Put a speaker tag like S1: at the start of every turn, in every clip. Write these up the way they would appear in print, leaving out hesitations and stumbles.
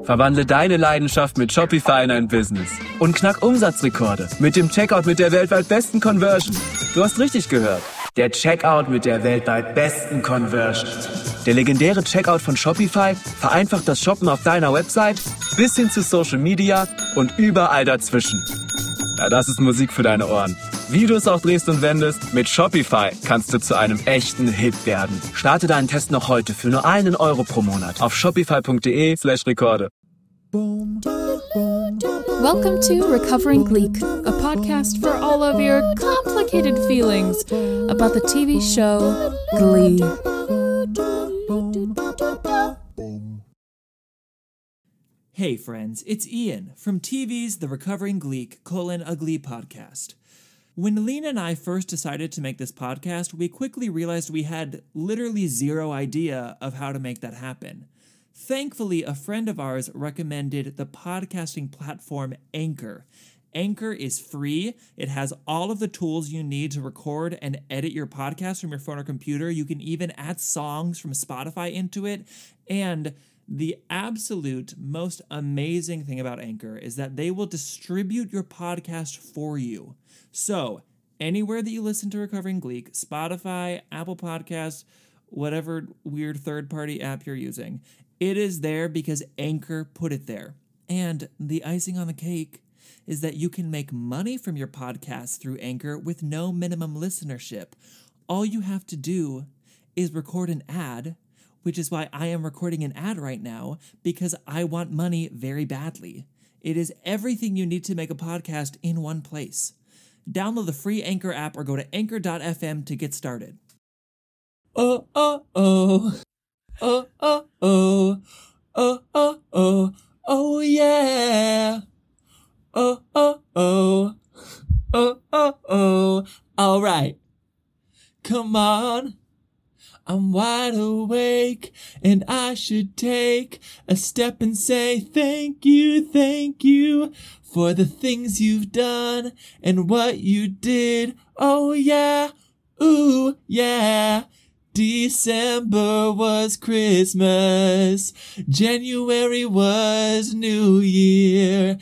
S1: Verwandle deine Leidenschaft mit Shopify in ein Business. Und knack Umsatzrekorde mit dem Checkout mit der weltweit besten Conversion. Du hast richtig gehört. Der Checkout mit der weltweit besten Conversion. Der legendäre Checkout von Shopify vereinfacht das Shoppen auf deiner Website bis hin zu Social Media und überall dazwischen. Ja, das ist Musik für deine Ohren. Wie du es auch drehst und wendest, mit Shopify kannst du zu einem echten Hit werden. Starte deinen Test noch heute für nur €1 pro Monat auf shopify.de/Rekorde.
S2: Welcome to Recovering Gleek, a podcast for all of your complicated feelings about the TV show Glee.
S3: Hey friends, it's Ian from TV's The Recovering Gleek: A Glee podcast. When Lena and I first decided to make this podcast, we quickly realized we had literally zero idea of how to make that happen. Thankfully, a friend of ours recommended the podcasting platform Anchor. Anchor is free. It has all of the tools you need to record and edit your podcast from your phone or computer. You can even add songs from Spotify into it. And the absolute most amazing thing about Anchor is that they will distribute your podcast for you. So, anywhere that you listen to Recovering Gleek, Spotify, Apple Podcasts, whatever weird third-party app you're using, it is there because Anchor put it there. And the icing on the cake is that you can make money from your podcast through Anchor with no minimum listenership. All you have to do is record an ad, which is why I am recording an ad right now, because I want money very badly. It is everything you need to make a podcast in one place. Download the free Anchor app or go to anchor.fm to get started. Oh, oh, oh. Oh, oh, oh. Oh, oh, oh. Oh, yeah. Oh, oh, oh. Oh, oh, oh. All right. Come on. I'm wide awake, and I should take a step and say thank you for the things you've done and what you did. Oh yeah, ooh yeah. December was Christmas, January was New Year,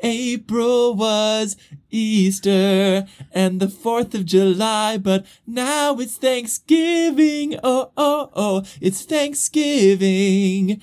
S3: April was Easter, and the 4th of July, but now it's Thanksgiving. Oh, oh, oh, it's Thanksgiving.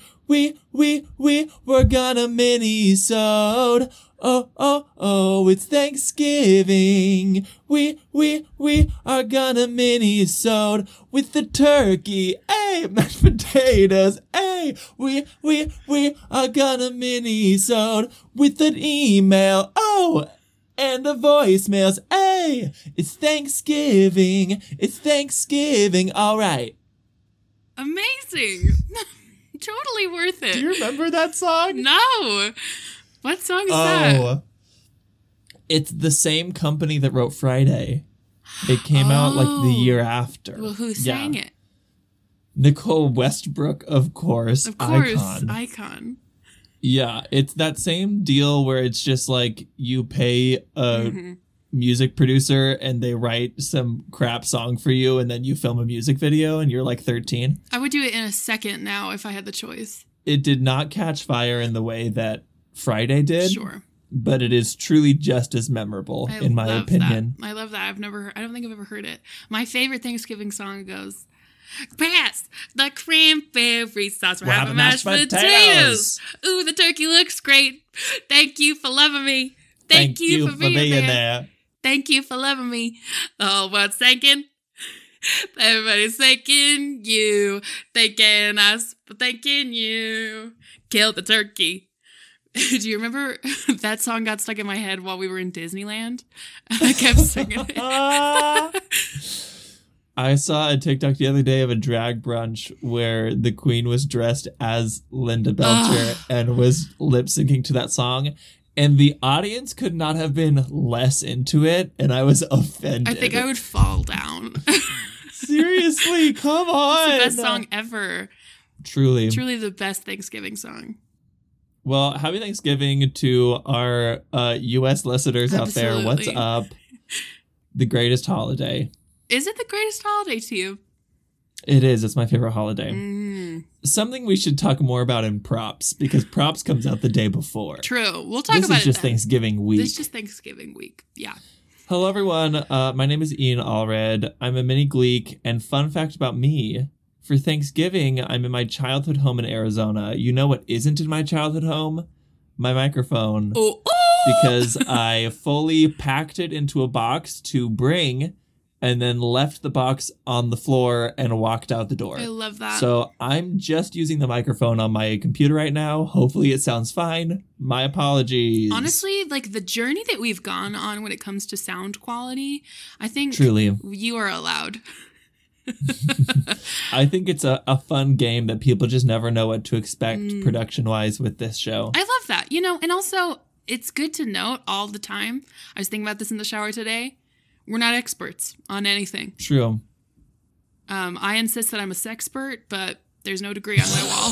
S3: We're gonna mini-sode. Oh, oh, oh, it's Thanksgiving. We are gonna mini-sode with the turkey. Hey, mashed potatoes. Hey, we are gonna mini-sode with an email. Oh, and the voicemails. Hey, it's Thanksgiving. It's Thanksgiving. All right.
S4: Amazing. Totally worth it.
S3: Do you remember that song?
S4: No. What song is that?
S3: It's the same company that wrote Friday. It came out like the year after.
S4: Well, who sang it?
S3: Nicole Westbrook, of course.
S4: Of course, Icon.
S3: Yeah, it's that same deal where it's just like you pay a music producer and they write some crap song for you and then you film a music video and you're like 13.
S4: I would do it in a second now if I had the choice.
S3: It did not catch fire in the way that Friday did.
S4: Sure.
S3: But it is truly just as memorable, in my opinion.
S4: I love that. I don't think I've ever heard it. My favorite Thanksgiving song goes, pass the cranberry sauce. We're having mashed potatoes. Ooh, the turkey looks great. Thank you for loving me. Thank you for being there. Thank you for loving me. The whole world's thanking. Everybody's thanking you. Thanking us for thanking you. Kill the turkey. Do you remember that song got stuck in my head while we were in Disneyland? I kept singing it.
S3: I saw a TikTok the other day of a drag brunch where the queen was dressed as Linda Belcher and was lip syncing to that song. And the audience could not have been less into it. And I was offended.
S4: I think I would fall down.
S3: Seriously, come on.
S4: It's the best song ever.
S3: Truly.
S4: Truly the best Thanksgiving song.
S3: Well, happy Thanksgiving to our U.S. listeners out there. What's up? The greatest holiday.
S4: Is it the greatest holiday to you?
S3: It is. It's my favorite holiday. something we should talk more about in props, because props comes out the day before.
S4: True. We'll talk about it
S3: This is just Thanksgiving week.
S4: This is just Thanksgiving week. Yeah.
S3: Hello, everyone. My name is Ian Allred. I'm a mini Gleek, and fun fact about me, for Thanksgiving, I'm in my childhood home in Arizona. You know what isn't in my childhood home? My microphone.
S4: Oh.
S3: Because I fully packed it into a box to bring and then left the box on the floor and walked out the door.
S4: I love that.
S3: So I'm just using the microphone on my computer right now. Hopefully it sounds fine. My apologies.
S4: Honestly, like the journey that we've gone on when it comes to sound quality, I think
S3: Truly.
S4: You are allowed.
S3: I think it's a fun game that people just never know what to expect production-wise with this show.
S4: I love that. You know, and also it's good to note all the time. I was thinking about this in the shower today. We're not experts on anything.
S3: True.
S4: I insist that I'm a sexpert, but there's no degree on my wall.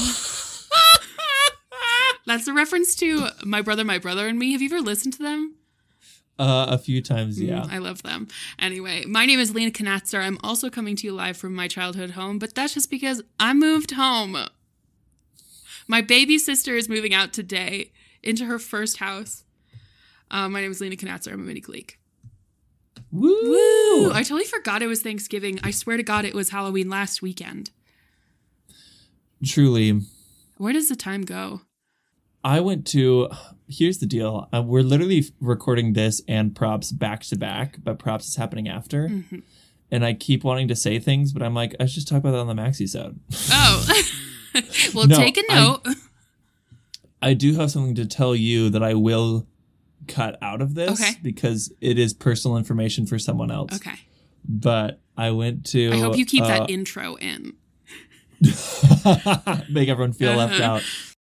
S4: That's a reference to My Brother, and Me. Have you ever listened to them?
S3: A few times, yeah.
S4: I love them. Anyway, my name is Lena Knatzer. I'm also coming to you live from my childhood home, but that's just because I moved home. My baby sister is moving out today into her first house. My name is Lena Knatzer. I'm a mini Gleek.
S3: Woo!
S4: I totally forgot it was Thanksgiving. I swear to God, it was Halloween last weekend.
S3: Truly.
S4: Where does the time go?
S3: Here's the deal. We're literally recording this and props back to back, but props is happening after. Mm-hmm. And I keep wanting to say things, but I'm like, I should just talk about that on the Maxi-sode.
S4: Oh. Well, no, take a note.
S3: I do have something to tell you that I will cut out of this because it is personal information for someone else.
S4: Okay.
S3: But I went to...
S4: I hope you keep that intro in.
S3: Make everyone feel left out.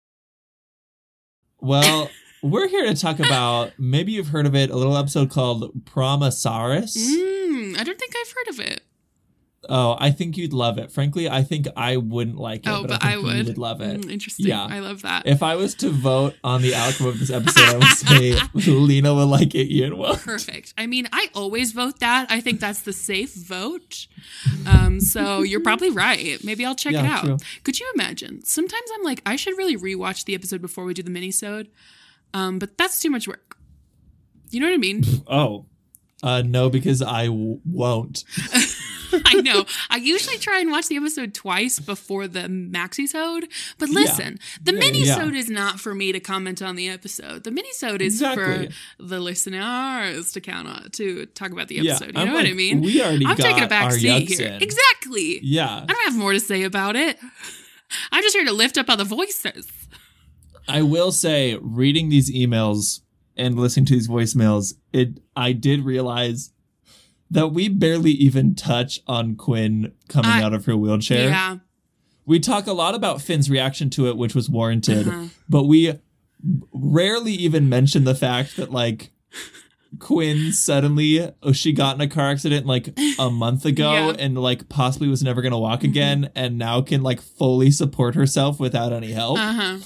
S3: Well, we're here to talk about, maybe you've heard of it, a little episode called Promosaurus.
S4: I don't think I've heard of it.
S3: Oh, I think you'd love it. Frankly, I think I wouldn't like it, but I think you would love it.
S4: Interesting. Yeah. I love that.
S3: If I was to vote on the outcome of this episode, I would say Lena would like it, Ian won't.
S4: Perfect. I mean, I always vote that. I think that's the safe vote. So you're probably right. Maybe I'll check it out. True. Could you imagine? Sometimes I'm like, I should really rewatch the episode before we do the mini-sode. But that's too much work. You know what I mean?
S3: Oh. No, because I won't.
S4: I know. I usually try and watch the episode twice before the maxi-sode. But listen, the mini-sode is not for me to comment on the episode. The mini-sode is for the listeners to to talk about the episode. You know what I mean?
S3: We already
S4: I'm taking a back seat here.
S3: In.
S4: Exactly.
S3: Yeah.
S4: I don't have more to say about it. I'm just here to lift up other voices.
S3: I will say, reading these emails and listening to these voicemails, I did realize that we barely even touch on Quinn coming out of her wheelchair.
S4: Yeah.
S3: We talk a lot about Finn's reaction to it, which was warranted, but we rarely even mention the fact that, like, Quinn suddenly, she got in a car accident, like, a month ago and, like, possibly was never going to walk again and now can, like, fully support herself without any help.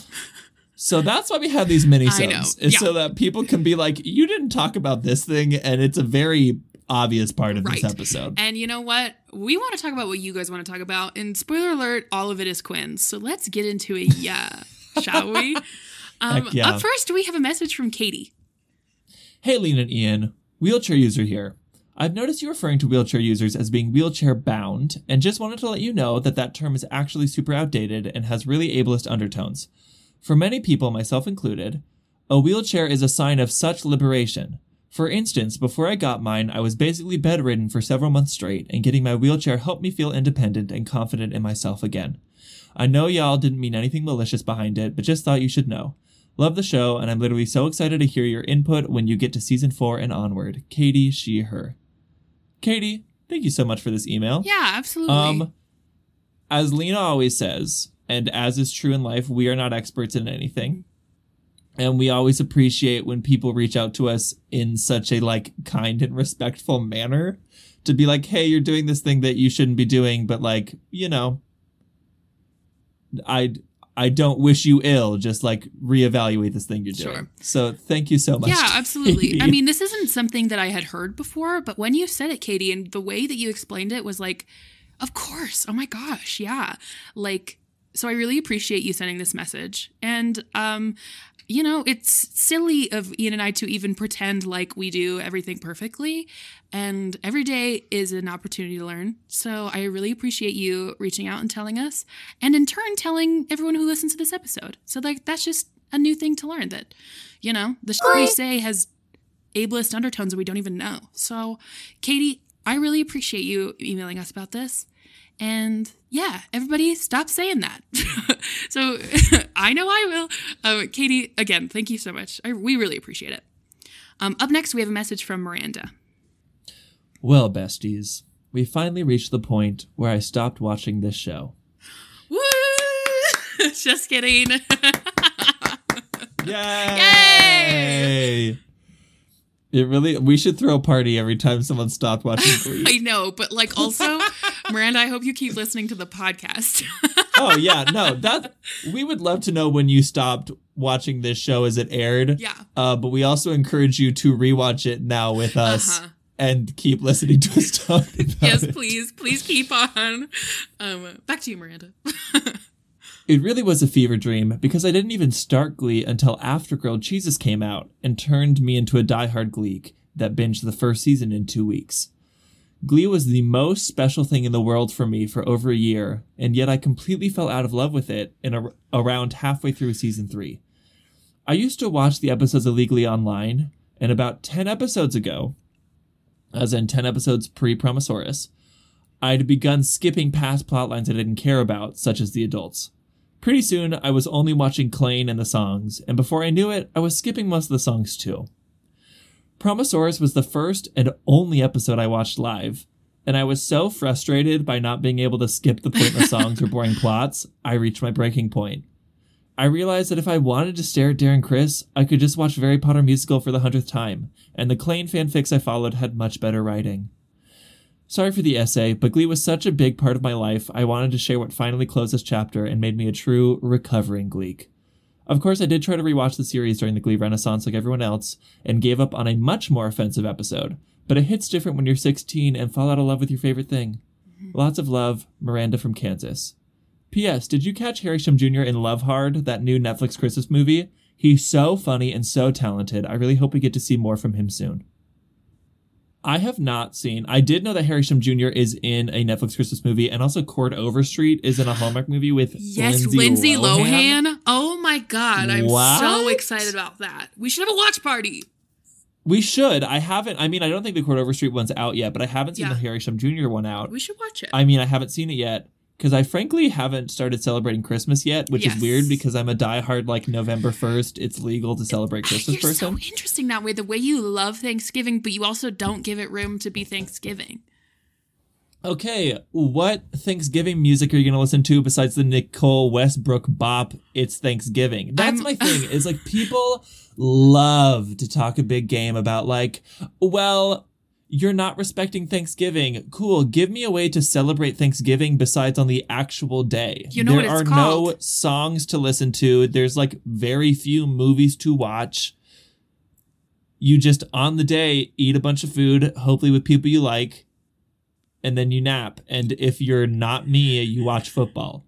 S3: So that's why we have these mini-sodes, is so that people can be like, you didn't talk about this thing, and it's a very obvious part of this episode.
S4: And you know what? We want to talk about what you guys want to talk about, and spoiler alert, all of it is Quinn. So let's get into it, shall we? Up first, we have a message from Katie.
S3: Hey, Lena and Ian, wheelchair user here. I've noticed you referring to wheelchair users as being wheelchair bound, and just wanted to let you know that term is actually super outdated and has really ableist undertones. For many people, myself included, a wheelchair is a sign of such liberation. For instance, before I got mine, I was basically bedridden for several months straight, and getting my wheelchair helped me feel independent and confident in myself again. I know y'all didn't mean anything malicious behind it, but just thought you should know. Love the show, and I'm literally so excited to hear your input when you get to season 4 and onward. Katie, she, her. Katie, thank you so much for this email.
S4: Yeah, absolutely.
S3: As Lena always says, and as is true in life, we are not experts in anything. And we always appreciate when people reach out to us in such a, like, kind and respectful manner to be like, hey, you're doing this thing that you shouldn't be doing, but, like, you know, I don't wish you ill. Just, like, reevaluate this thing you're doing. Sure. So thank you so much.
S4: Yeah, absolutely. Katie. I mean, this isn't something that I had heard before, but when you said it, Katie, and the way that you explained it was like, of course. Oh my gosh. Yeah. Like, So I really appreciate you sending this message. And, you know, it's silly of Ian and I to even pretend like we do everything perfectly. And every day is an opportunity to learn. So I really appreciate you reaching out and telling us. And in turn, telling everyone who listens to this episode. So like that's just a new thing to learn that, you know, the shit we say has ableist undertones that we don't even know. So, Katie, I really appreciate you emailing us about this. And yeah, everybody stop saying that. So I know I will. Katie, again, thank you so much. We really appreciate it. Up next, we have a message from Miranda.
S3: Well, besties, we finally reached the point where I stopped watching this show.
S4: Woo! Just kidding.
S3: Yay! We should throw a party every time someone stopped watching Glee.
S4: I know, but like also, Miranda, I hope you keep listening to the podcast.
S3: Oh yeah, no, we would love to know when you stopped watching this show as it aired.
S4: Yeah.
S3: But we also encourage you to rewatch it now with us and keep listening to us talk about it.
S4: Yes, please keep on. Back to you, Miranda.
S3: It really was a fever dream because I didn't even start Glee until after Grilled Cheeses came out and turned me into a diehard Gleek that binged the first season in 2 weeks. Glee was the most special thing in the world for me for over a year, and yet I completely fell out of love with it around halfway through season 3. I used to watch the episodes illegally online, and about 10 episodes ago, as in 10 episodes pre-Promosaurus, I'd begun skipping past plotlines I didn't care about, such as the adults. Pretty soon, I was only watching Klaine and the songs, and before I knew it, I was skipping most of the songs too. Promosaurus was the first and only episode I watched live, and I was so frustrated by not being able to skip the pointless songs or boring plots, I reached my breaking point. I realized that if I wanted to stare at Darren Criss, I could just watch Harry Potter Musical for the 100th time, and the Klaine fanfics I followed had much better writing. Sorry for the essay, but Glee was such a big part of my life, I wanted to share what finally closed this chapter and made me a true, recovering Gleek. Of course, I did try to rewatch the series during the Glee Renaissance like everyone else, and gave up on a much more offensive episode, but it hits different when you're 16 and fall out of love with your favorite thing. Lots of love, Miranda from Kansas. P.S. Did you catch Harry Shum Jr. in Love Hard, that new Netflix Christmas movie? He's so funny and so talented. I really hope we get to see more from him soon. I have not seen. I did know that Harry Shum Jr. is in a Netflix Christmas movie, and also Cord Overstreet is in a Hallmark movie with
S4: Lindsay Lohan. Oh my God, I'm so excited about that. We should have a watch party.
S3: We should. I don't think the Cord Overstreet one's out yet, but I haven't seen the Harry Shum Jr. one out.
S4: We should watch it.
S3: I haven't seen it yet. Because I frankly haven't started celebrating Christmas yet, which is weird because I'm a diehard, like, November 1st, it's legal to celebrate Christmas person.
S4: You're so interesting that way, the way you love Thanksgiving, but you also don't give it room to be Thanksgiving.
S3: Okay, what Thanksgiving music are you going to listen to besides the Nicole Westbrook bop, It's Thanksgiving? That's my thing, is, like, people love to talk a big game about, like, well, you're not respecting Thanksgiving. Cool. Give me a way to celebrate Thanksgiving besides on the actual day.
S4: You know what it's called.
S3: There are no songs to listen to. There's like very few movies to watch. You just on the day eat a bunch of food, hopefully with people you like, and then you nap. And if you're not me, you watch football.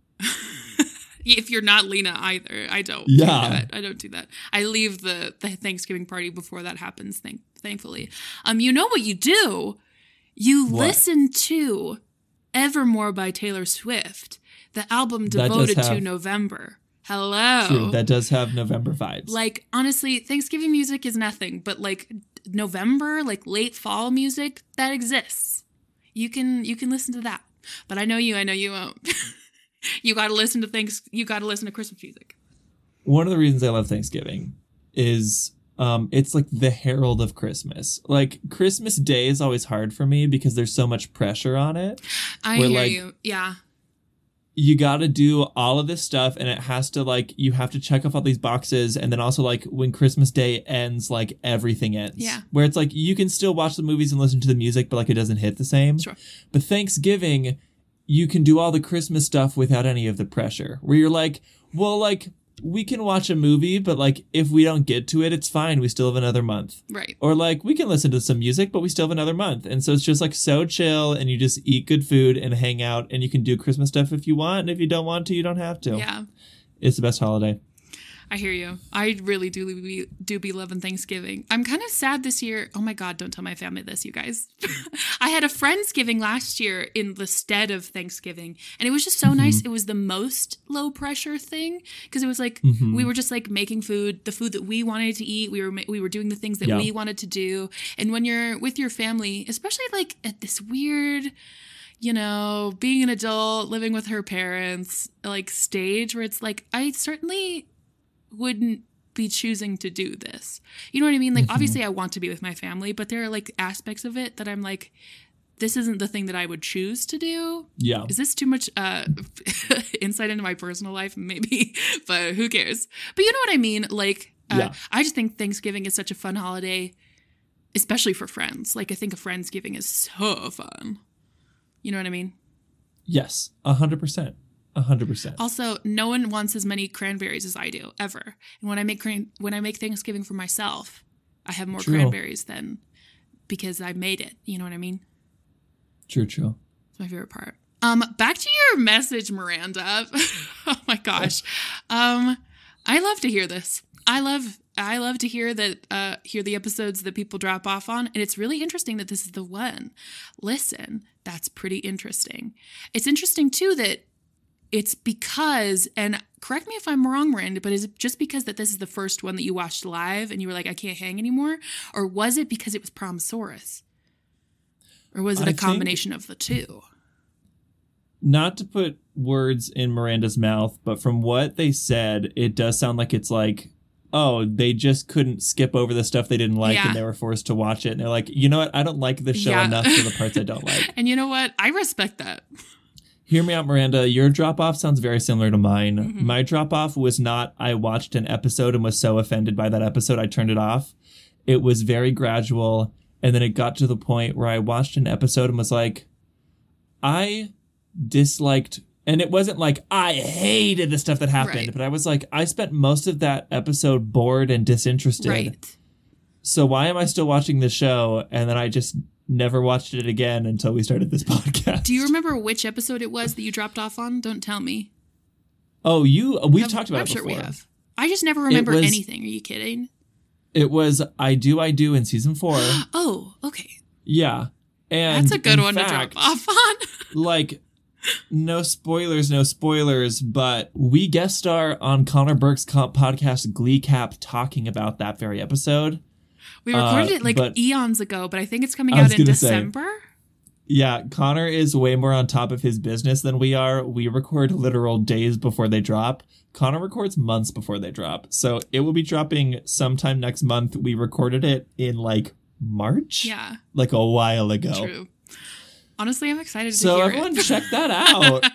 S4: If you're not Lena either, I don't.
S3: Yeah.
S4: I don't do that. I leave the Thanksgiving party before that happens, thankfully. You know what you do? You listen to Evermore by Taylor Swift, the album devoted to November. Hello.
S3: True, that does have November vibes.
S4: Like, honestly, Thanksgiving music is nothing, but like November, like late fall music, that exists. You can listen to that. But I know you won't. You gotta listen to Christmas music.
S3: One of the reasons I love Thanksgiving is it's like the herald of Christmas. Like Christmas Day is always hard for me because there's so much pressure on it.
S4: I hear you. Yeah.
S3: You gotta do all of this stuff and it has to like, you have to check off all these boxes. And then also like when Christmas Day ends, like everything ends.
S4: Yeah.
S3: Where it's like, you can still watch the movies and listen to the music, but like it doesn't hit the same.
S4: Sure.
S3: But Thanksgiving, you can do all the Christmas stuff without any of the pressure. Where you're like, well, like,
S5: we can watch a movie, but like if we don't get to it, it's fine. We still have another month.
S4: Right.
S5: Or like we can listen to some music, but we still have another month. And so it's just like so chill, and you just eat good food and hang out, and you can do Christmas stuff if you want. And if you don't want to, you don't have to.
S4: Yeah.
S5: It's the best holiday.
S4: I hear you. I really do be loving Thanksgiving. I'm kind of sad this year. Oh my God, don't tell my family this, you guys. I had a Friendsgiving last year in the stead of Thanksgiving, and it was just so nice. It was the most low pressure thing because it was like we were just like making food, the food that we wanted to eat. We were doing the things that we wanted to do. And when you're with your family, especially like at this weird, you know, being an adult, living with her parents, like stage where it's like, I certainly wouldn't be choosing to do this. You know what I mean? Like, obviously I want to be with my family, but there are like aspects of it that I'm like, this isn't the thing that I would choose to do.
S5: Yeah.
S4: Is this too much insight into my personal life? Maybe, but who cares? But you know what I mean? Like, I just think Thanksgiving is such a fun holiday, especially for friends. Like, I think a Friendsgiving is so fun. You know what I mean?
S5: Yes, 100%. 100%.
S4: Also, no one wants as many cranberries as I do, ever. And when I make Thanksgiving for myself, I have more cranberries than because I made it. You know what I mean?
S5: True.
S4: It's my favorite part. Back to your message, Miranda. Oh my gosh. I love to hear this. I love to hear that hear the episodes that people drop off on, and it's really interesting that this is the one. Listen, that's pretty interesting. It's interesting too that it's because, and correct me if I'm wrong, Miranda, but is it just because that this is the first one that you watched live and you were like, I can't hang anymore? Or was it because it was Promosaurus? Or was it a combination of the two?
S5: Not to put words in Miranda's mouth, but from what they said, it does sound like it's like, oh, they just couldn't skip over the stuff they didn't like and they were forced to watch it. And they're like, you know what? I don't like this show enough for the parts I don't like.
S4: And you know what? I respect that.
S5: Hear me out, Miranda. Your drop-off sounds very similar to mine. My drop-off was not, I watched an episode and was so offended by that episode, I turned it off. It was very gradual, and then it got to the point where I watched an episode and was like, I disliked, and it wasn't like, I hated the stuff that happened, but I was like, I spent most of that episode bored and disinterested.
S4: Right.
S5: So why am I still watching this show? And then I just never watched it again until we started this podcast.
S4: Do you remember which episode it was that you dropped off on? Don't tell me.
S5: Oh, we've talked about it before.
S4: I'm sure we have. I just never remember anything. Are you kidding?
S5: It was I Do in season 4.
S4: Oh, okay.
S5: Yeah. And
S4: that's a good one to drop off on.
S5: Like, no spoilers, but we guest star on Connor Burke's podcast Glee Cap talking about that very episode.
S4: We recorded it like eons ago, but I think it's coming out in December.
S5: Yeah, Connor is way more on top of his business than we are. We record literal days before they drop. Connor records months before they drop. So it will be dropping sometime next month. We recorded it in like March?
S4: Yeah.
S5: Like a while ago.
S4: True. Honestly, I'm excited to
S5: hear
S4: it.
S5: So everyone check that out.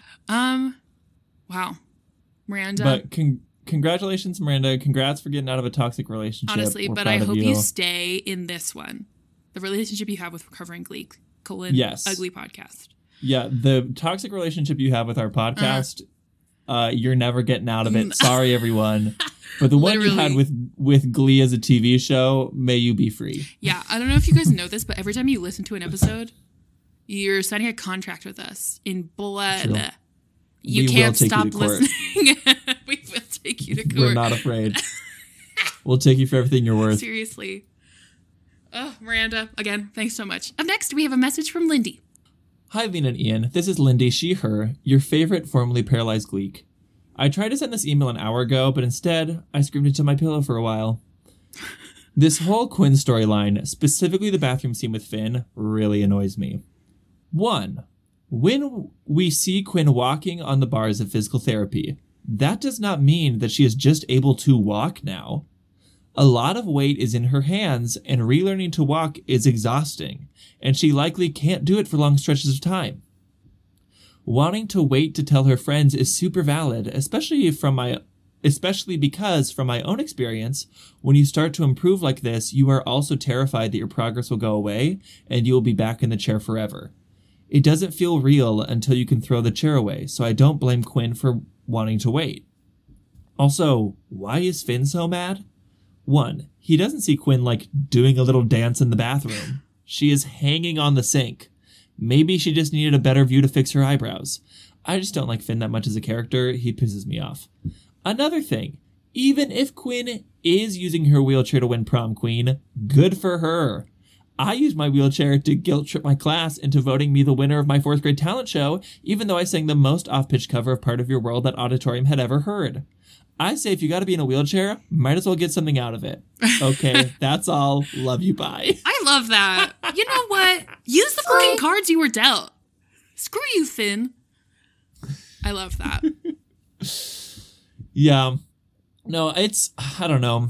S4: Wow. Miranda.
S5: But congratulations, Miranda. Congrats for getting out of a toxic relationship.
S4: Honestly, but I hope you stay in this one. The relationship you have with Recovering Gleek, Ugly Podcast.
S5: Yeah, the toxic relationship you have with our podcast, you're never getting out of it. Sorry, everyone. But the one you had with Glee as a TV show, may you be free.
S4: Yeah, I don't know if you guys know this, but every time you listen to an episode, you're signing a contract with us in blood.
S5: True.
S4: You can't stop listening. We will take you to court.
S5: We're not afraid. We'll take you for everything you're worth.
S4: Seriously. Oh, Miranda, again, thanks so much. Up next, we have a message from Lindy.
S5: Hi, Lena and Ian. This is Lindy, she, her, your favorite formerly paralyzed Gleek. I tried to send this email an hour ago, but instead, I screamed into my pillow for a while. This whole Quinn storyline, specifically the bathroom scene with Finn, really annoys me. 1. When we see Quinn walking on the bars of physical therapy, that does not mean that she is just able to walk now. A lot of weight is in her hands, and relearning to walk is exhausting, and she likely can't do it for long stretches of time. Wanting to wait to tell her friends is super valid, especially because from my own experience, when you start to improve like this, you are also terrified that your progress will go away, and you will be back in the chair forever. It doesn't feel real until you can throw the chair away, so I don't blame Quinn for wanting to wait. Also, why is Finn so mad? 1, he doesn't see Quinn, like, doing a little dance in the bathroom. She is hanging on the sink. Maybe she just needed a better view to fix her eyebrows. I just don't like Finn that much as a character. He pisses me off. Another thing, even if Quinn is using her wheelchair to win prom queen, good for her. I used my wheelchair to guilt trip my class into voting me the winner of my 4th grade talent show, even though I sang the most off-pitch cover of Part of Your World that auditorium had ever heard. I say if you gotta be in a wheelchair, might as well get something out of it. Okay, that's all. Love you, bye.
S4: I love that. You know what? Use the fucking cards you were dealt. Screw you, Finn. I love that.
S5: Yeah. No, it's, I don't know.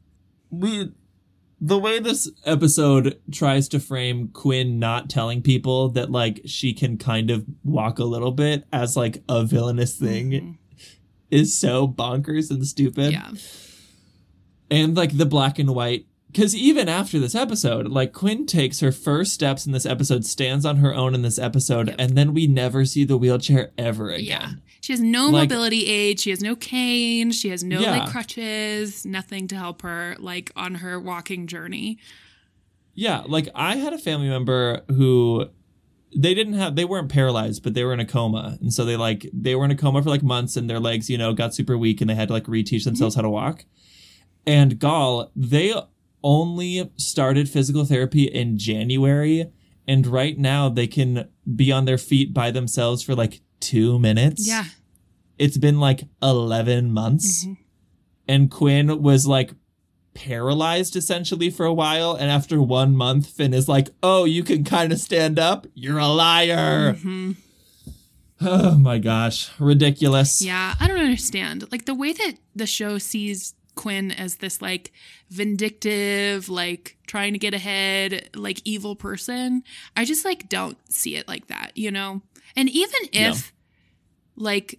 S5: The way this episode tries to frame Quinn not telling people that, like, she can kind of walk a little bit as, like, a villainous thing is so bonkers and stupid.
S4: Yeah.
S5: And, like, the black and white, because even after this episode, like, Quinn takes her first steps in this episode, stands on her own in this episode, and then we never see the wheelchair ever again.
S4: Yeah. She has no mobility aid. She has no cane. She has no, like, crutches, nothing to help her, like, on her walking journey.
S5: Yeah, like, I had a family member who... They weren't paralyzed, but they were in a coma. And so they were in a coma for like months and their legs, you know, got super weak and they had to like reteach themselves how to walk. And they only started physical therapy in January. And right now they can be on their feet by themselves for like 2 minutes.
S4: Yeah.
S5: It's been like 11 months. And Quinn was like paralyzed essentially for a while, and after 1 month Finn is like, oh, you can kind of stand up, you're a liar. Oh my gosh, ridiculous.
S4: Yeah, I don't understand, like, the way that the show sees Quinn as this like vindictive, like trying to get ahead, like evil person. I just like don't see it like that, you know. And even if like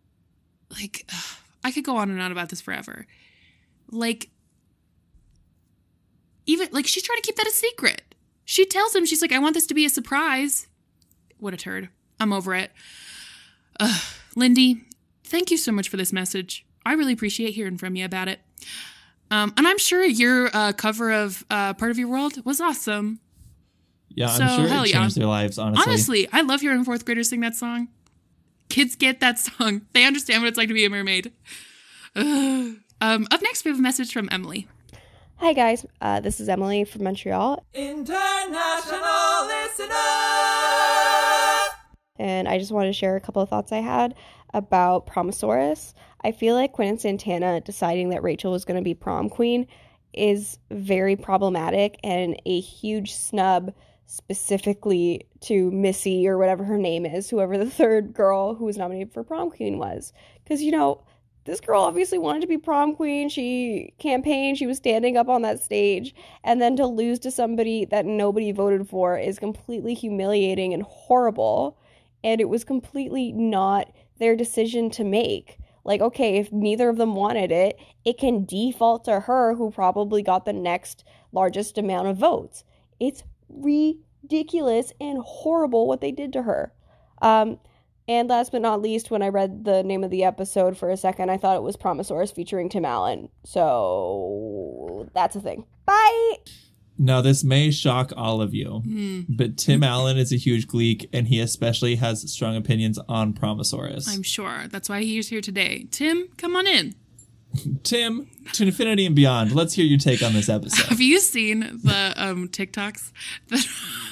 S4: I could go on and on about this forever, like, even, like, she's trying to keep that a secret. She tells him, she's like, I want this to be a surprise. What a turd. I'm over it. Lindy, thank you so much for this message. I really appreciate hearing from you about it. And I'm sure your cover of Part of Your World was awesome.
S5: Yeah, so, I'm sure it changed their lives, honestly.
S4: Honestly, I love hearing 4th graders sing that song. Kids get that song. They understand what it's like to be a mermaid. Up next, we have a message from Emily.
S6: Hi guys, this is Emily from Montreal.
S7: International listener!
S6: And I just wanted to share a couple of thoughts I had about Promosaurus. I feel like Quinn and Santana deciding that Rachel was going to be prom queen is very problematic and a huge snub specifically to Missy or whatever her name is, whoever the third girl who was nominated for prom queen was. Because, you know, this girl obviously wanted to be prom queen. She campaigned. She was standing up on that stage. And then to lose to somebody that nobody voted for is completely humiliating and horrible. And it was completely not their decision to make. Like, okay, if neither of them wanted it, it can default to her, who probably got the next largest amount of votes. It's ridiculous and horrible what they did to her. And last but not least, when I read the name of the episode for a second, I thought it was Promosaurus featuring Tim Allen. So that's a thing. Bye!
S5: Now, this may shock all of you, but Tim Allen is a huge Gleek, and he especially has strong opinions on Promosaurus.
S4: I'm sure. That's why he's here today. Tim, come on in.
S5: Tim, to infinity and beyond, let's hear your take on this episode.
S4: Have you seen the TikToks that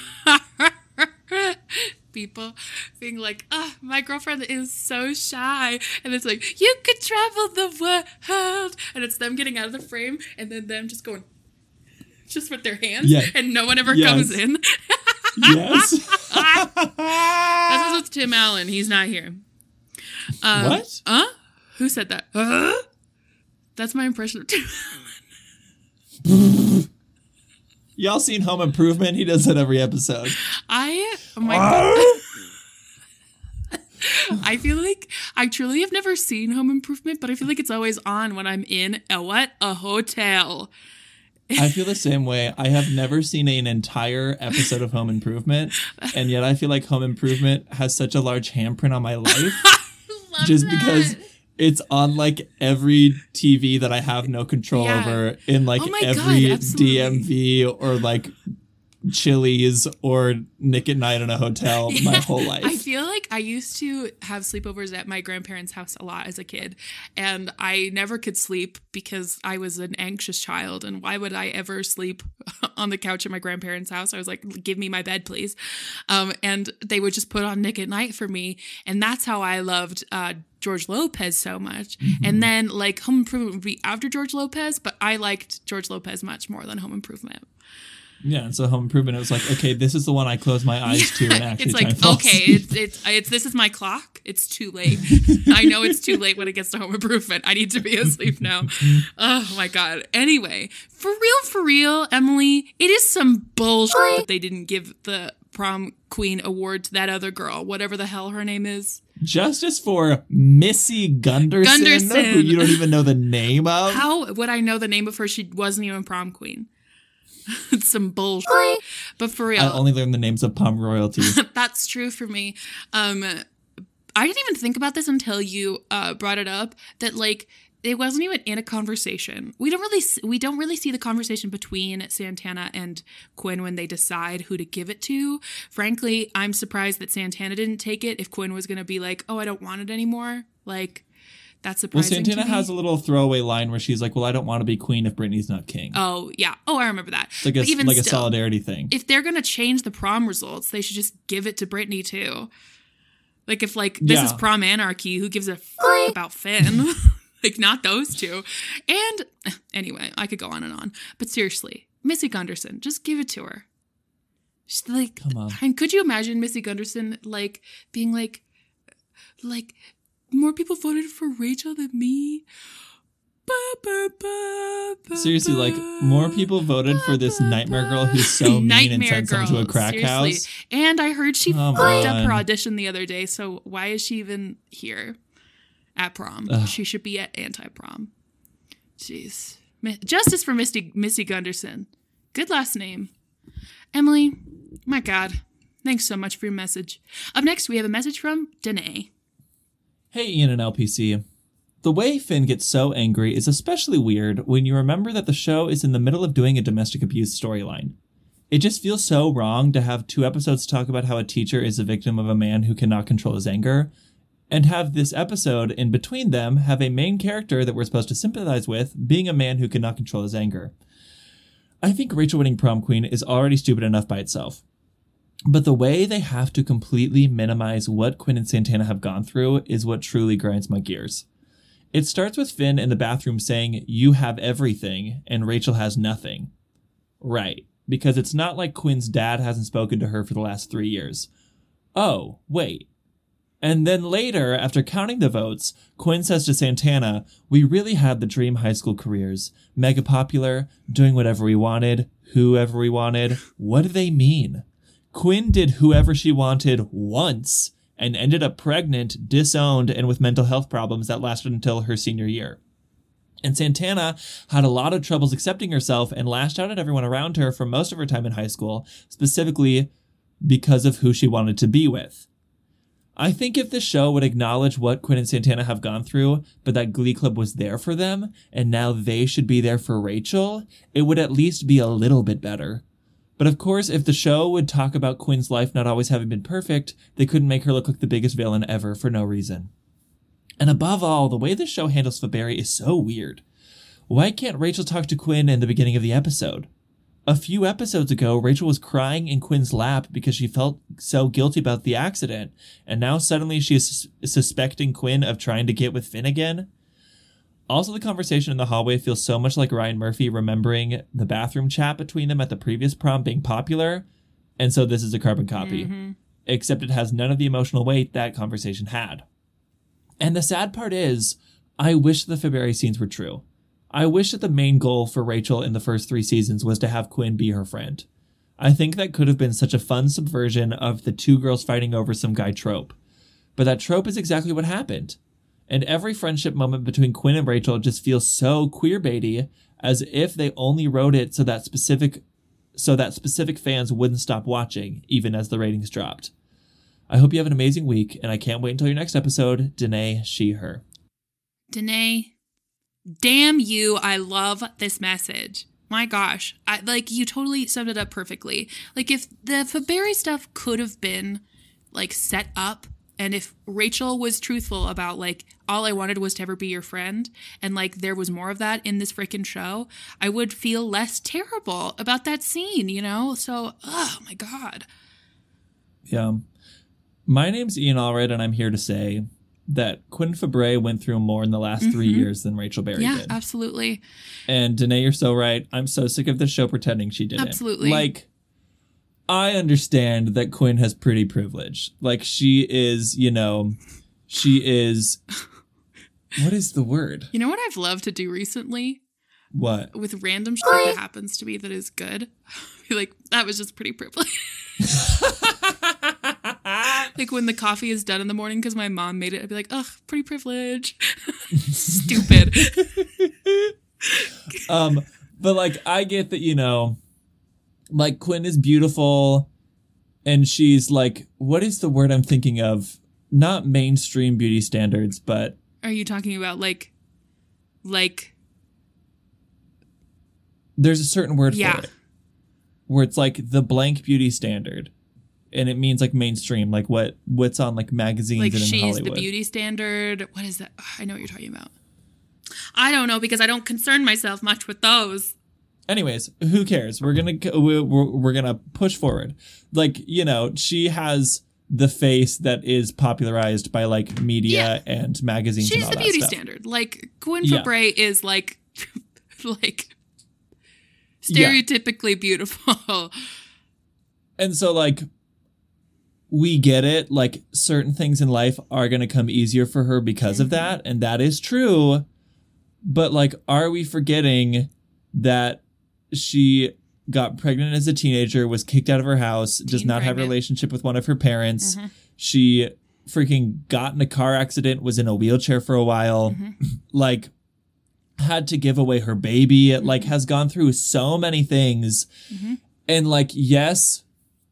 S4: people being like, my girlfriend is so shy, and it's like, you could travel the world, and it's them getting out of the frame and then them just going just with their hands, and no one ever comes in.
S5: Yes.
S4: That's what's Tim Allen. He's not here.
S5: What?
S4: Who said that? That's my impression of Tim
S5: Allen. Y'all seen Home Improvement? He does that every episode.
S4: Oh my God. I feel like I truly have never seen Home Improvement, but I feel like it's always on when I'm in a hotel.
S5: I feel the same way. I have never seen an entire episode of Home Improvement, and yet I feel like Home Improvement has such a large handprint on my life.
S4: Because
S5: It's on like every TV that I have no control over in like every DMV or like Chili's or Nick at Night in a hotel my whole life.
S4: I feel like I used to have sleepovers at my grandparents' house a lot as a kid, and I never could sleep because I was an anxious child, and why would I ever sleep on the couch at my grandparents' house? I was like, give me my bed, please. And they would just put on Nick at Night for me, and that's how I loved George Lopez so much. Mm-hmm. And then like Home Improvement would be after George Lopez, but I liked George Lopez much more than Home Improvement.
S5: Yeah, and so Home Improvement, it was like, okay, this is the one I close my eyes to and actually
S4: it's like, okay, it's this is my clock. It's too late. I know it's too late when it gets to Home Improvement. I need to be asleep now. Oh my God. Anyway, for real, Emily, it is some bullshit that they didn't give the prom queen award to that other girl, whatever the hell her name is.
S5: Justice for Missy Gunderson, who you don't even know the name of.
S4: How would I know the name of her? She wasn't even prom queen. It's some bullshit. But for real,
S5: I only learned the names of prom royalty.
S4: That's true for me. I didn't even think about this until you brought it up, that like it wasn't even in a conversation. We don't really see the conversation between Santana and Quinn when they decide who to give it to. Frankly, I'm surprised that Santana didn't take it if Quinn was going to be like, oh, I don't want it anymore. Like, that's surprising.
S5: Well, Santana has a little throwaway line where she's like, well, I don't want to be queen if Brittany's not king.
S4: Oh, yeah. Oh, I remember that.
S5: It's like a solidarity thing.
S4: If they're going to change the prom results, they should just give it to Brittany too. Like if like this is prom anarchy, who gives a fuck about Finn? Like not those two. And anyway, I could go on and on. But seriously, Missy Gunderson, just give it to her. She's like, come on. And could you imagine Missy Gunderson like being like more people voted for Rachel than me?
S5: Seriously, like more people voted for this nightmare girl who's so mean and sends them to a crack house.
S4: And I heard she fucked up her audition the other day, so why is she even here at prom? Ugh. She should be at anti-prom. Jeez. Justice for Missy Gunderson. Good last name. Emily, my God, thanks so much for your message. Up next, we have a message from Danae.
S5: Hey, Ian and LPC. The way Finn gets so angry is especially weird when you remember that the show is in the middle of doing a domestic abuse storyline. It just feels so wrong to have 2 episodes talk about how a teacher is a victim of a man who cannot control his anger, and have this episode in between them have a main character that we're supposed to sympathize with being a man who cannot control his anger. I think Rachel winning prom queen is already stupid enough by itself. But the way they have to completely minimize what Quinn and Santana have gone through is what truly grinds my gears. It starts with Finn in the bathroom saying, "You have everything," and Rachel has nothing. Right, because it's not like Quinn's dad hasn't spoken to her for the last 3 years. Oh, wait. And then later, after counting the votes, Quinn says to Santana, "We really had the dream high school careers. Mega popular, doing whatever we wanted, whoever we wanted." What do they mean? Quinn did whoever she wanted once and ended up pregnant, disowned, and with mental health problems that lasted until her senior year. And Santana had a lot of troubles accepting herself and lashed out at everyone around her for most of her time in high school, specifically because of who she wanted to be with. I think if the show would acknowledge what Quinn and Santana have gone through, but that Glee Club was there for them, and now they should be there for Rachel, it would at least be a little bit better. But of course, if the show would talk about Quinn's life not always having been perfect, they couldn't make her look like the biggest villain ever for no reason. And above all, the way this show handles Faberry is so weird. Why can't Rachel talk to Quinn in the beginning of the episode? A few episodes ago, Rachel was crying in Quinn's lap because she felt so guilty about the accident, and now suddenly she is suspecting Quinn of trying to get with Finn again? Also, the conversation in the hallway feels so much like Ryan Murphy remembering the bathroom chat between them at the previous prom being popular, and so this is a carbon copy. Mm-hmm. Except it has none of the emotional weight that conversation had. And the sad part is, I wish the Faberry scenes were true. I wish that the main goal for Rachel in the first 3 seasons was to have Quinn be her friend. I think that could have been such a fun subversion of the 2 girls fighting over some guy trope. But that trope is exactly what happened. And every friendship moment between Quinn and Rachel just feels so queerbaity, as if they only wrote it so that specific fans wouldn't stop watching, even as the ratings dropped. I hope you have an amazing week, and I can't wait until your next episode. Danae, she, her.
S4: Danae, damn you, I love this message. My gosh. You totally summed it up perfectly. Like, if the Faberry stuff could have been, like, set up, and if Rachel was truthful about, like, all I wanted was to ever be your friend, and, like, there was more of that in this freaking show, I would feel less terrible about that scene, you know? So, oh, my God.
S5: Yeah. My name's Ian Allred, and I'm here to say that Quinn Fabray went through more in the last 3 years than Rachel Berry did.
S4: Yeah, absolutely.
S5: And Danae, you're so right. I'm so sick of the show pretending she didn't.
S4: Absolutely.
S5: Like, I understand that Quinn has pretty privilege. Like, she is, what is the word?
S4: You know what I've loved to do recently?
S5: What?
S4: With random shit that happens to me that is good. Be like, that was just pretty privilege. Like when the coffee is done in the morning because my mom made it, I'd be like, ugh, pretty privilege. Stupid.
S5: But like, I get that, like Quinn is beautiful and she's like, what is the word I'm thinking of? Not mainstream beauty standards, but.
S4: Are you talking about like.
S5: There's a certain word for it. Where it's like the blank beauty standard. And it means like mainstream, like what's on like magazines
S4: like
S5: and in
S4: she's
S5: Hollywood.
S4: The beauty standard. What is that? I know what you're talking about. I don't know because I don't concern myself much with those.
S5: Anyways, who cares? We're gonna push forward. Like, she has the face that is popularized by like media and magazines.
S4: She's
S5: and all
S4: the
S5: that
S4: beauty
S5: stuff.
S4: standard. Like Quinn Fabray is like stereotypically beautiful.
S5: And so like we get it. Like certain things in life are gonna come easier for her because of that, and that is true. But like, are we forgetting that she got pregnant as a teenager, was kicked out of her house, does not have a relationship with one of her parents. She freaking got in a car accident, was in a wheelchair for a while, like had to give away her baby, like has gone through so many things. And like, yes,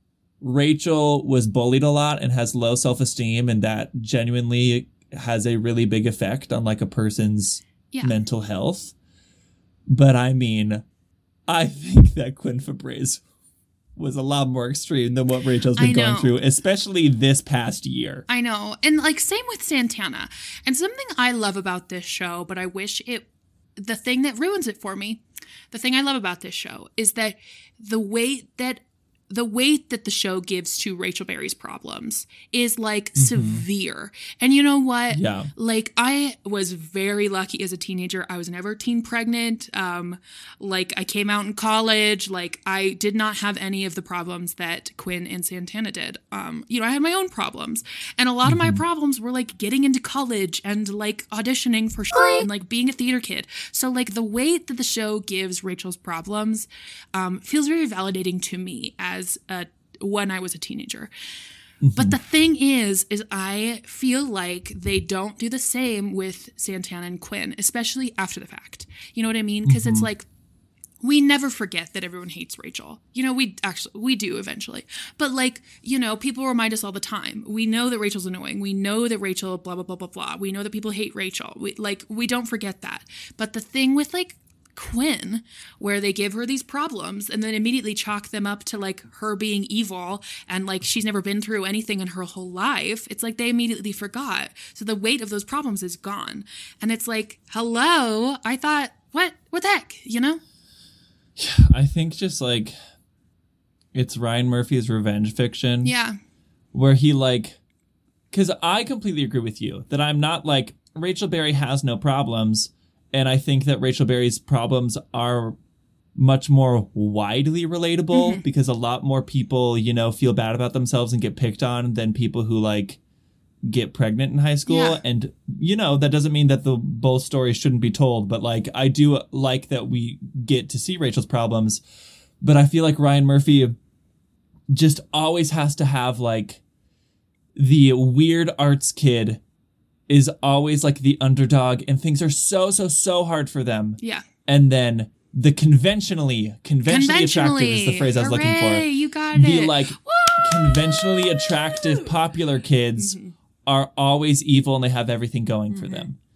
S5: Rachel was bullied a lot and has low self-esteem, and that genuinely has a really big effect on like a person's mental health. But I mean, I think that Quinn Fabray was a lot more extreme than what Rachel's been going through, especially this past year.
S4: I know. And like same with Santana. And something I love about this show, but I wish the thing that ruins it for me, the thing I love about this show is that the weight that the show gives to Rachel Berry's problems is like severe. And you know what?
S5: Yeah.
S4: Like I was very lucky as a teenager. I was never teen pregnant. Like I came out in college. Like I did not have any of the problems that Quinn and Santana did. I had my own problems. And a lot of my problems were like getting into college and like auditioning for shit and like being a theater kid. So like the weight that the show gives Rachel's problems feels very validating to me as when I was a teenager. But the thing is I feel like they don't do the same with Santana and Quinn, especially after the fact. You know what I mean? Because it's like, we never forget that everyone hates Rachel. We do eventually. But like, people remind us all the time. We know that Rachel's annoying. We know that Rachel blah, blah, blah, blah, blah. We know that people hate Rachel. We don't forget that. But the thing with like Quinn, where they give her these problems and then immediately chalk them up to like her being evil and like she's never been through anything in her whole life. It's like they immediately forgot. So the weight of those problems is gone. And it's like, hello, I thought, what the heck, Yeah,
S5: I think just like it's Ryan Murphy's revenge fiction.
S4: Yeah.
S5: Where he like, because I completely agree with you that I'm not like Rachel Berry has no problems. And I think that Rachel Berry's problems are much more widely relatable because a lot more people, feel bad about themselves and get picked on than people who like get pregnant in high school. Yeah. And, that doesn't mean that both stories shouldn't be told. But like, I do like that we get to see Rachel's problems. But I feel like Ryan Murphy just always has to have like the weird arts kid is always like the underdog and things are so hard for them.
S4: Yeah.
S5: And then the conventionally attractive is the phrase I was looking for.
S4: You got
S5: the like conventionally attractive popular kids are always evil and they have everything going for them.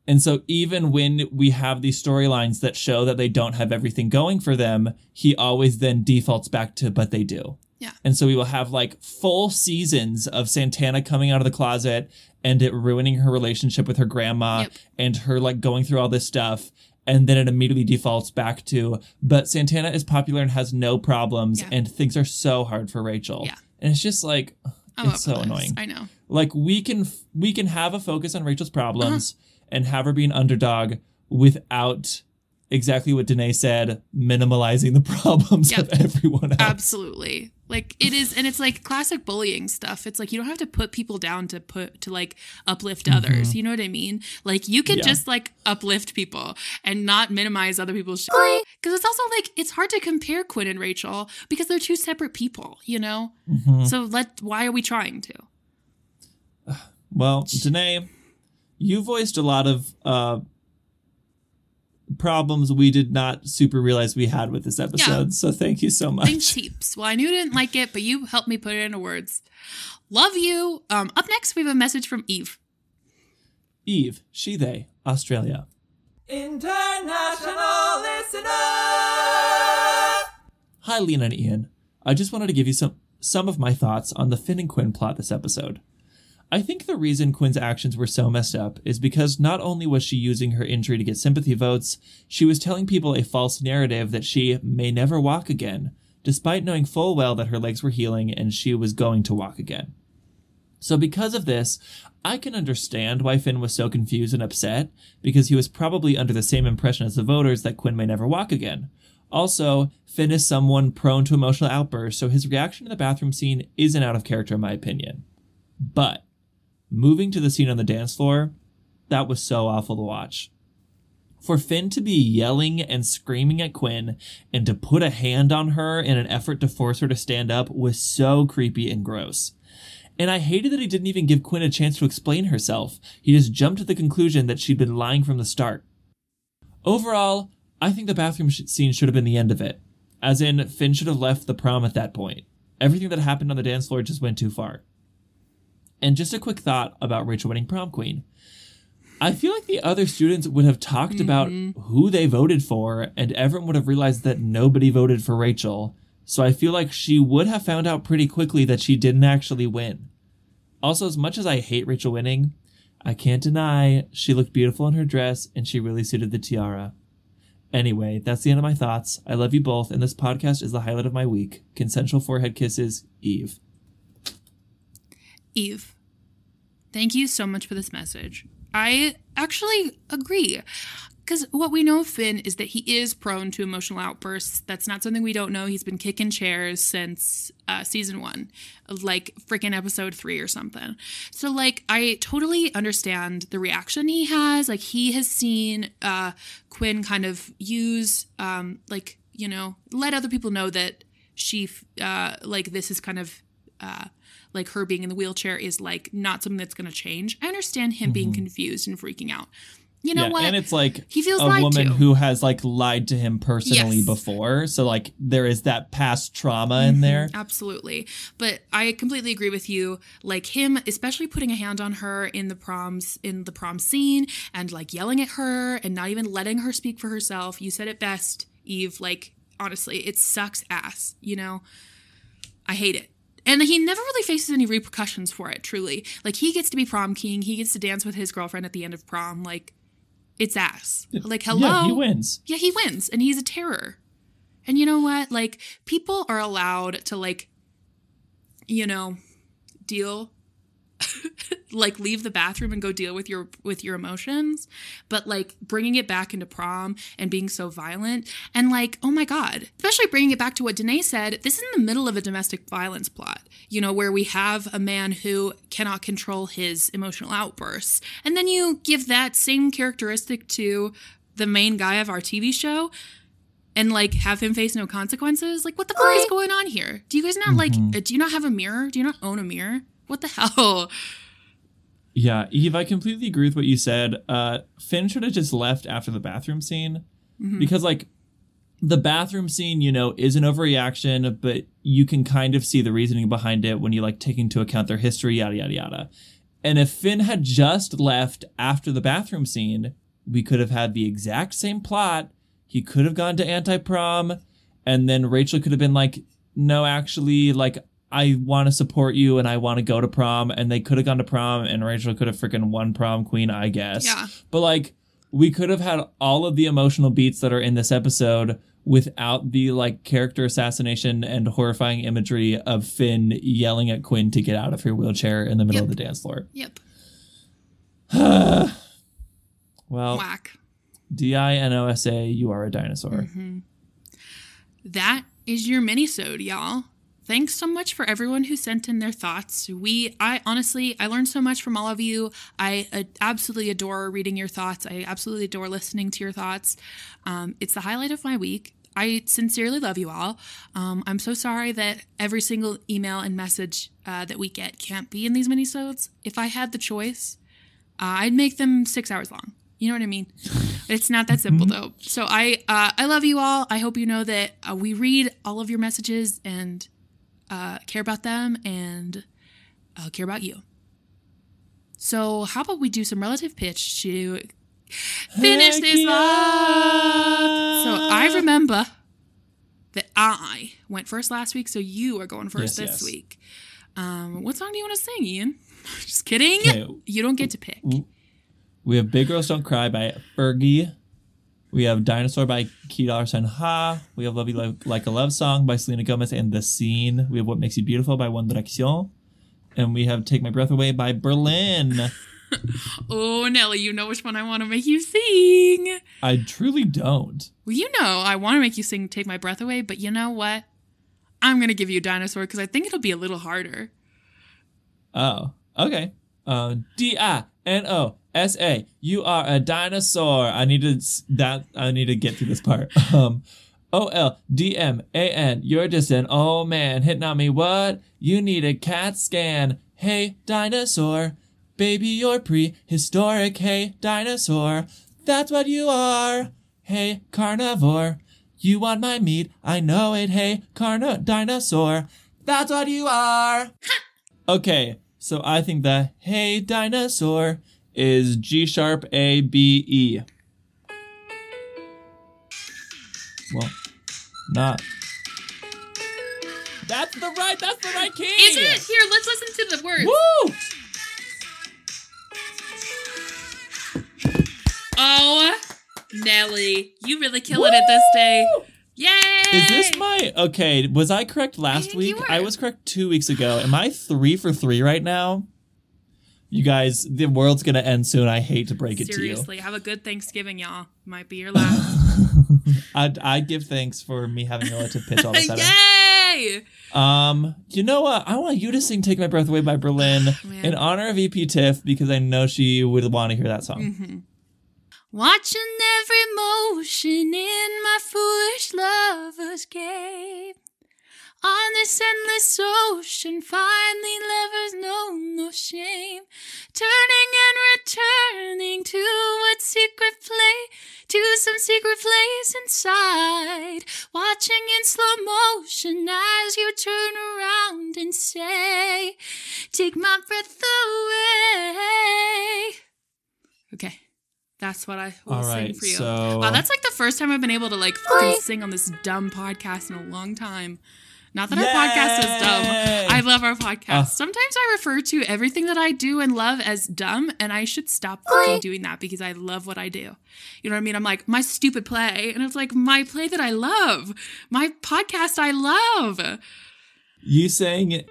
S5: And so even when we have these storylines that show that they don't have everything going for them, he always then defaults back to, but they do.
S4: Yeah.
S5: And so we will have like full seasons of Santana coming out of the closet and it ruining her relationship with her grandma and her like going through all this stuff. And then it immediately defaults back to, but Santana is popular and has no problems and things are so hard for Rachel.
S4: Yeah.
S5: And it's just like, it's so annoying.
S4: I know.
S5: Like we can have a focus on Rachel's problems and have her be an underdog without exactly what Danae said, minimalizing the problems of everyone else.
S4: Absolutely. Like it is, and it's like classic bullying stuff. It's like you don't have to put people down to like uplift others. You know what I mean? Like you can just like uplift people and not minimize other people's shit. Because it's also like it's hard to compare Quinn and Rachel because they're two separate people, you know? So why are we trying to?
S5: Well, Danae, you voiced a lot of problems we did not super realize we had with this episode. So thank you so much.
S4: Thanks heaps. Well, I knew you didn't like it, but you helped me put it into words. Love you. Up next, we have a message from Eve.
S5: Eve, she, they, Australia.
S7: International listener.
S5: Hi, Lena and Ian. I just wanted to give you some of my thoughts on the Finn and Quinn plot this episode. I think the reason Quinn's actions were so messed up is because not only was she using her injury to get sympathy votes, she was telling people a false narrative that she may never walk again, despite knowing full well that her legs were healing and she was going to walk again. So because of this, I can understand why Finn was so confused and upset, because he was probably under the same impression as the voters that Quinn may never walk again. Also, Finn is someone prone to emotional outbursts, so his reaction to the bathroom scene isn't out of character in my opinion. But moving to the scene on the dance floor, that was so awful to watch. For Finn to be yelling and screaming at Quinn and to put a hand on her in an effort to force her to stand up was so creepy and gross. And I hated that he didn't even give Quinn a chance to explain herself. He just jumped to the conclusion that she'd been lying from the start. Overall, I think the bathroom scene should have been the end of it. As in, Finn should have left the prom at that point. Everything that happened on the dance floor just went too far. And just a quick thought about Rachel winning prom queen. I feel like the other students would have talked about who they voted for, and everyone would have realized that nobody voted for Rachel. So I feel like she would have found out pretty quickly that she didn't actually win. Also, as much as I hate Rachel winning, I can't deny she looked beautiful in her dress and she really suited the tiara. Anyway, that's the end of my thoughts. I love you both, and this podcast is the highlight of my week. Consensual forehead kisses, Eve.
S4: Eve, thank you so much for this message. I actually agree. Because what we know of Finn is that he is prone to emotional outbursts. That's not something we don't know. He's been kicking chairs since season 1, like freaking episode 3 or something. So, like, I totally understand the reaction he has. Like, he has seen Quinn kind of use, like, you know, let other people know that she, like, this is kind of, like, her being in the wheelchair is, like, not something that's going to change. I understand him being confused and freaking out. You know what?
S5: And it's like
S4: he feels
S5: a
S4: lied
S5: woman
S4: to.
S5: who has like lied to him personally before. So like there is that past trauma in there.
S4: Absolutely. But I completely agree with you. Like him, especially putting a hand on her in the prom scene and like yelling at her and not even letting her speak for herself. You said it best, Eve. Like, honestly, it sucks ass, you know? I hate it. And he never really faces any repercussions for it, truly. Like, he gets to be prom king. He gets to dance with his girlfriend at the end of prom. Like, it's ass. Like, hello.
S5: Yeah, he wins.
S4: Yeah, he wins. And he's a terror. And you know what? Like, people are allowed to, like, you know, deal, like, leave the bathroom and go deal with your emotions. But, like, bringing it back into prom and being so violent. And, like, oh my God. Especially bringing it back to what Danae said. This is in the middle of a domestic violence plot. You know, where we have a man who cannot control his emotional outbursts. And then you give that same characteristic to the main guy of our TV show and, like, have him face no consequences. Like, what the fuck is going on here? Do you guys not, like, do you not have a mirror? Do you not own a mirror? What the hell?
S5: Yeah, Eve, I completely agree with what you said. Finn should have just left after the bathroom scene. Because, like, the bathroom scene, you know, is an overreaction, but you can kind of see the reasoning behind it when you, like, take into account their history, yada, yada, yada. And if Finn had just left after the bathroom scene, we could have had the exact same plot. He could have gone to anti-prom, and then Rachel could have been like, no, actually, like, I want to support you and I want to go to prom. And they could have gone to prom and Rachel could have freaking won prom queen, I guess.
S4: Yeah.
S5: But like, we could have had all of the emotional beats that are in this episode without the like character assassination and horrifying imagery of Finn yelling at Quinn to get out of her wheelchair in the middle of the dance floor.
S4: Yep.
S5: Well,
S4: Whack.
S5: DINOSA, you are a dinosaur.
S4: Mm-hmm. That is your mini-sode, y'all. Thanks so much for everyone who sent in their thoughts. I learned so much from all of you. I absolutely adore reading your thoughts. I absolutely adore listening to your thoughts. It's the highlight of my week. I sincerely love you all. I'm so sorry that every single email and message that we get can't be in these mini-sodes. If I had the choice, I'd make them 6 hours long. You know what I mean? It's not that simple, though. So I love you all. I hope you know that we read all of your messages and care about them and care about you. So how about we do some relative pitch to finish this off? So I remember that I went first last week, so you are going first this week. What song do you want to sing, Ian? Just kidding. Okay. You don't get to pick.
S5: We have Big Girls Don't Cry by Fergie. We have Dinosaur by Key $. Ha. We have Love You Like a Love Song by Selena Gomez and The Scene. We have What Makes You Beautiful by One Direction. And we have Take My Breath Away by Berlin.
S4: Oh, Nelly, you know which one I want to make you sing.
S5: I truly don't.
S4: Well, you know I want to make you sing Take My Breath Away, but you know what? I'm going to give you Dinosaur because I think it'll be a little harder.
S5: Oh, okay. DINOSA. You are a dinosaur. I need to get to this part. OLDMAN. You're just an old man hitting on me. What? You need a CAT scan. Hey, dinosaur. Baby, you're prehistoric. Hey, dinosaur. That's what you are. Hey, carnivore. You want my meat. I know it. Hey, dinosaur. That's what you are. Okay, so I think the Hey, dinosaur is G sharp A B E. Well, not. That's the right key.
S4: Is it? Here, let's listen to the words.
S5: Woo!
S4: Oh, Nelly, you really killing it this day. Yay!
S5: Is this my... Okay, was I correct last week? I was correct 2 weeks ago. Am I 3 for 3 right now? You guys, the world's gonna end soon. I hate to break it to you.
S4: Seriously, have a good Thanksgiving, y'all. Might be your last.
S5: I'd give thanks for me having a relative pitch all of a sudden.
S4: Yay!
S5: You know what? I want you to sing Take My Breath Away by Berlin in honor of EP Tiff because I know she would want to hear that song.
S4: Mm-hmm. Watching every motion in my foolish lover's game. On this endless ocean, finally lovers know no shame. Turning and returning to some secret place inside. Watching in slow motion as you turn around and say, take my breath away. Okay. That's what I will sing for you.
S5: So...
S4: Wow, that's like the first time I've been able to like freaking sing on this dumb podcast in a long time. Not that our podcast is dumb. I love our podcast. Sometimes I refer to everything that I do and love as dumb, and I should stop freaking doing that because I love what I do. You know what I mean? I'm like, my stupid play. And it's like, my play that I love. My podcast I love.
S5: You sang it.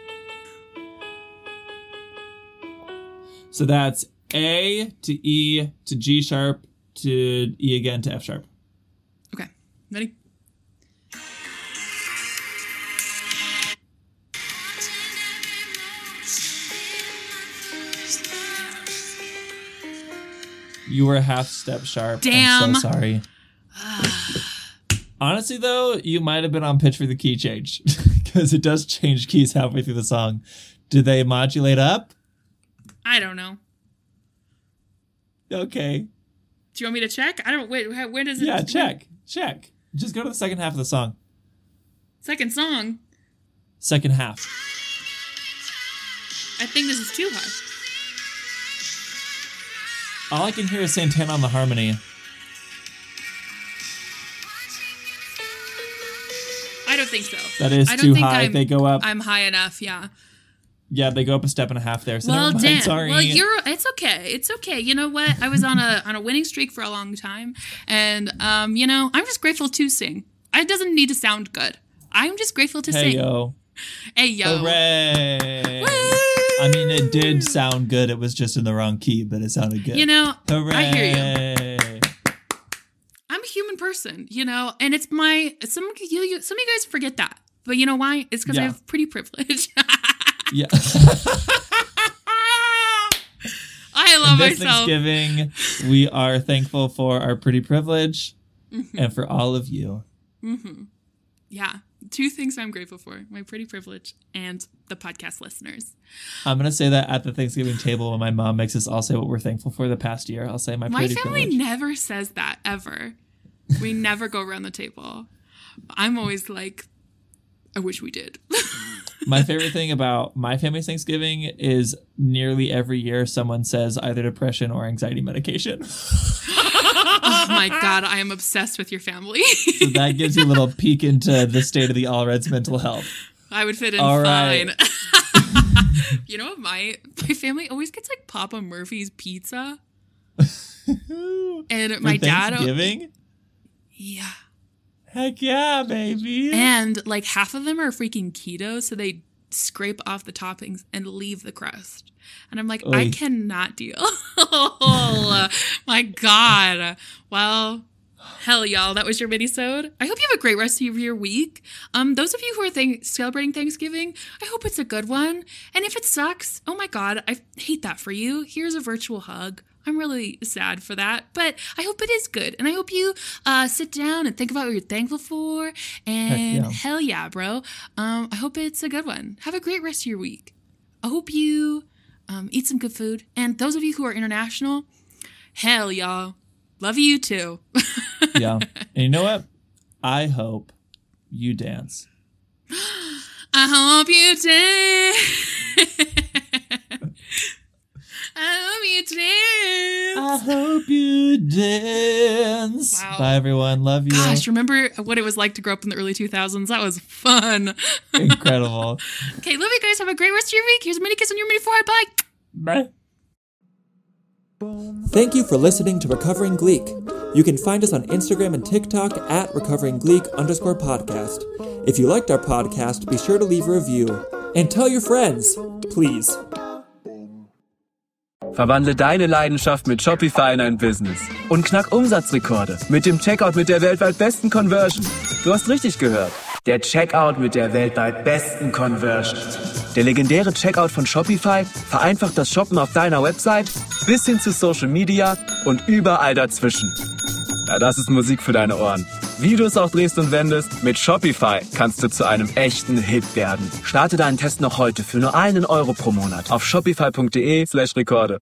S5: So that's A to E to G sharp to E again to F sharp.
S4: Okay. Ready?
S5: You were a half step sharp.
S4: Damn.
S5: I'm so sorry. Honestly, though, you might have been on pitch for the key change because it does change keys halfway through the song. Do they modulate up?
S4: I don't know.
S5: Okay.
S4: Do you want me to check? I don't. Wait. Where does it?
S5: Yeah, check. Just go to the second half of the song.
S4: Second song.
S5: Second half.
S4: I think this is too high.
S5: All I can hear is Santana on the harmony.
S4: I don't think so.
S5: That is too high. They go up.
S4: I'm high enough, yeah.
S5: Yeah, they go up a step and a half there. So
S4: well,
S5: never mind.
S4: Dan,
S5: Sorry.
S4: well, it's okay. It's okay. You know what? I was on a winning streak for a long time, and I'm just grateful to sing. It doesn't need to sound good. I'm just grateful to sing.
S5: Yo.
S4: Hey yo!
S5: Hooray! Woo! I mean, it did sound good. It was just in the wrong key, but it sounded good.
S4: Hooray! I hear you. I'm a human person, and it's some of you guys forget that, but you know why? It's because I have pretty privilege.
S5: Yeah.
S4: I love
S5: this
S4: myself.
S5: Thanksgiving, we are thankful for our pretty privilege and for all of you.
S4: Mm-hmm. Yeah. 2 things I'm grateful for: my pretty privilege and the podcast listeners.
S5: I'm going to say that at the Thanksgiving table when my mom makes us all say what we're thankful for the past year. I'll say my pretty privilege.
S4: My family never says that, ever. We never go around the table. I'm always like, I wish we did.
S5: My favorite thing about my family's Thanksgiving is nearly every year someone says either depression or anxiety medication.
S4: Oh my God, I am obsessed with your family.
S5: So that gives you a little peek into the state of the Allreds mental health.
S4: I would fit in
S5: all
S4: fine.
S5: Right.
S4: You know what? My family always gets like Papa Murphy's pizza. And my dad.
S5: Thanksgiving?
S4: Yeah.
S5: Heck yeah, baby.
S4: And like half of them are freaking keto, so they scrape off the toppings and leave the crust. And I'm like, I cannot deal. Oh my God. Well, hell, y'all, that was your mini-sode. I hope you have a great rest of your week. Those of you who are celebrating Thanksgiving, I hope it's a good one. And if it sucks, oh my God, I hate that for you. Here's a virtual hug. I'm really sad for that, but I hope it is good. And I hope you sit down and think about what you're thankful for. And hell yeah, bro. I hope it's a good one. Have a great rest of your week. I hope you eat some good food. And those of you who are international, hell y'all. Love you too.
S5: Yeah. And you know what? I hope you dance.
S4: I hope you dance. I hope you dance.
S5: Wow. Bye, everyone. Love you.
S4: Gosh, remember what it was like to grow up in the early 2000s? That was fun.
S5: Incredible.
S4: Okay, love you guys. Have a great rest of your week. Here's a mini kiss on your mini forehead. Bye.
S5: Bye.
S3: Thank you for listening to Recovering Gleek. You can find us on Instagram and TikTok at recoveringgleek_podcast. If you liked our podcast, be sure to leave a review. And tell your friends, please.
S1: Verwandle deine Leidenschaft mit Shopify in ein Business und knack Umsatzrekorde mit dem Checkout mit der weltweit besten Conversion. Du hast richtig gehört. Der Checkout mit der weltweit besten Conversion. Der legendäre Checkout von Shopify vereinfacht das Shoppen auf deiner Website bis hin zu Social Media und überall dazwischen. Ja, das ist Musik für deine Ohren. Wie du es auch drehst und wendest, mit Shopify kannst du zu einem echten Hit werden. Starte deinen Test noch heute für nur €1 pro Monat auf shopify.de/Rekorde.